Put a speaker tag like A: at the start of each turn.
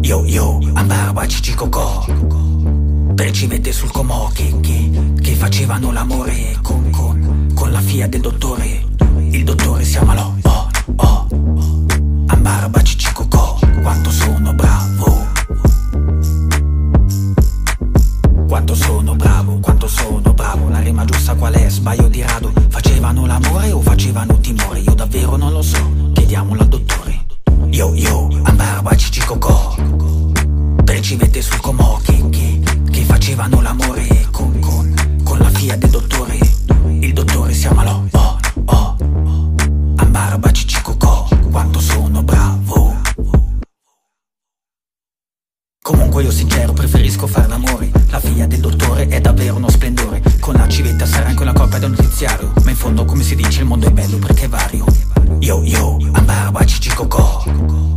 A: Yo yo, ambarba cicicocò, per civette sul comò che facevano l'amore con la figlia del dottore. Il dottore si ammalò, oh, ambarba cicicocò, quanto sono bravo. Quanto sono bravo, la rima giusta qual è? Sbaglio di rado, facevano l'amore o facevano timore? Io davvero non lo so, chiediamolo al dottore. Yo yo, ambarba cicicocò, per civette sul comò che facevano l'amore con la figlia del dottore. Il dottore si ammalò, oh, ambarba cicicocò, quanto sono bravo. Comunque io sincero preferisco fare l'amore. La figlia del dottore è davvero uno splendore. Con la civetta sarà anche una copia del notiziario, ma in fondo come si dice il mondo è bello perché è vario. Yo yo, ambarba cicicocò.